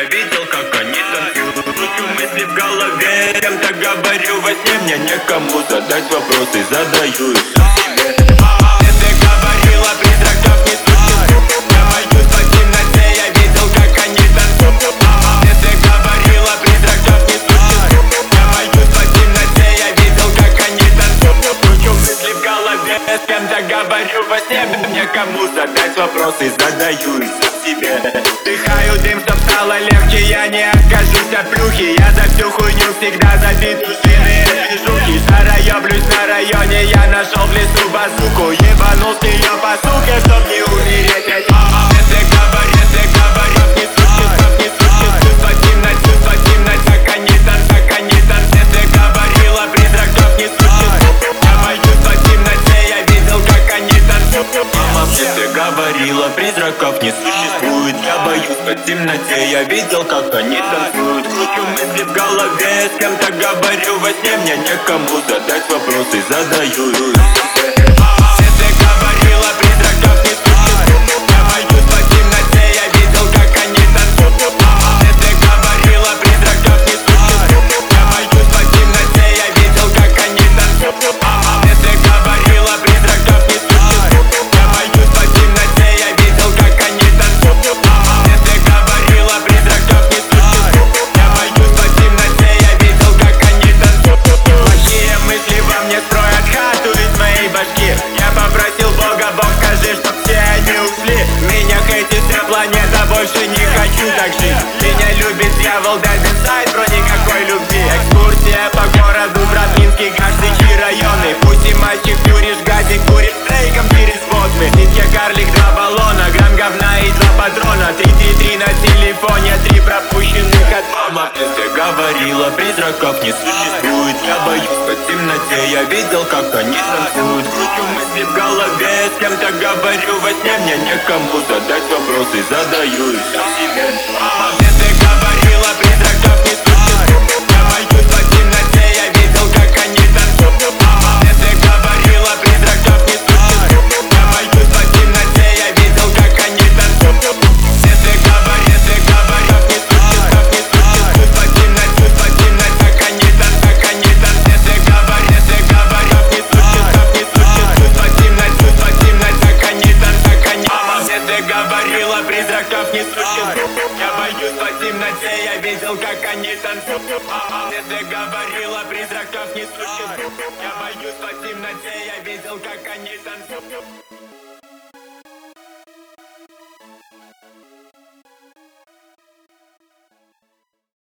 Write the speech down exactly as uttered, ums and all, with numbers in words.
видел, как они танцуют. Кручу мысли в голове, с кем-то говорю во сне. Мне некому задать вопросы, задаю их сам себе. Ты говорила, призраков не существует. Я боюсь по темноте, я видел, как они танцуют. Ты говорила, призраков не существует. Я боюсь по темноте, я видел, как они танцуют. Кручу мысли в голове, с кем-то говорю во сне. Некому задать вопросы, задаю их сам себе. Вдыхаю дым, чтоб стало легче, я не откажусь от плюхи. Я за всю хуйню всегда забит ушиные движухи. Шароеблюсь на районе, я нашел в лесу базуку. Ебанул с нее по суке, чтоб не умереть. Если говорят, если говорят, не существует, не существует. По темноте, по темноте, так они там, так они там. Если говорила, призраков не существует. Я боюсь по темноте, я видел, как они танцуют. Мама, если говорила, призраков не существует. Я боюсь по темноте, я видел, как они танцуют. Кручу мысли в голове, с кем-то говорю во сне. Мне некому задать вопросы, задаю их. Если говорила, призраков не существует. Я боюсь по темноте, я видел, как они танцуют. Если говорила, призраков не существует. Я боюсь по темноте, я видел, как они танцуют. Если говорила, призраков не существует. Я боюсь по темноте, я видел, как они танцуют. Если говорила, призраков не существует. Я боюсь по темноте, я видел, как они танцуют. Плохие мысли во мне строят хату из моей башки. Я попросил Бога, Бог, скажи, чтоб все они ушли. Меня хейтит вся планета, больше не хочу так жить. Меня любит дьявол, дай инсайд, бро, никакой любви. Экскурсия по городу, брат, Минский, Гаштыки районы. Пусть и мальчик, куришь, газик, куришь стрейком через водны. Нитке карлик, два баллона, грамм говна и два патрона. Три три три на телефоне, три пропущенных от мама. Ты говорила, призраков не существует. Я боюсь по темноте, я видел, как они танцуют. Кручу мысли в голове, с кем-то говорю во сне. Мне некому задать вопросы, задаю их сам себе. Мама, ты говорила, призраков не существует. Я боюсь по темноте, я видел, как они танцуют. Ты говорила, призраков не существует. Я боюсь по темноте, я видел, как они танцуют. Ты говоришь, ты говоришь, не существует, не существует. По темноте, по темноте, так они там, так они там. Ты говоришь, ты говоришь, не существует, не существует. По темноте, по темноте, так они там, так они там. Ты говорила, призраков не существует. Я боюсь по темноте, я видел, как они танцуют. Ты говорила, призраков не существует. Я боюсь по темноте, я видел, как они танцуют.